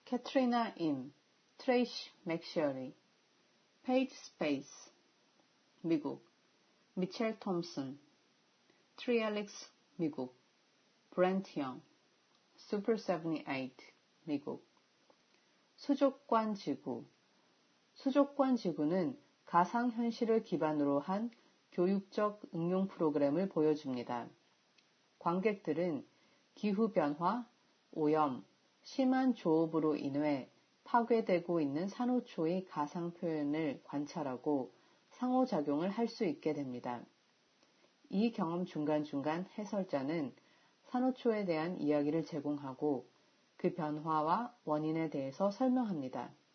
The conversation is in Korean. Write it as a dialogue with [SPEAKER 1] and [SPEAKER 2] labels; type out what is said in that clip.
[SPEAKER 1] 캐트리나 임, 트레이시 맥셔리, 페이지 스페이스, 미국, 미첼 톰슨, 트리알릭스, 미국, 브렌트 영, 슈퍼 78, 미국. 수족관 지구. 수족관 지구는 가상현실을 기반으로 한 교육적 응용 프로그램을 보여줍니다. 관객들은 기후변화, 오염, 심한 조업으로 인해 파괴되고 있는 산호초의 가상 표현을 관찰하고 상호작용을 할 수 있게 됩니다. 이 경험 중간중간 해설자는 산호초에 대한 이야기를 제공하고 그 변화와 원인에 대해서 설명합니다.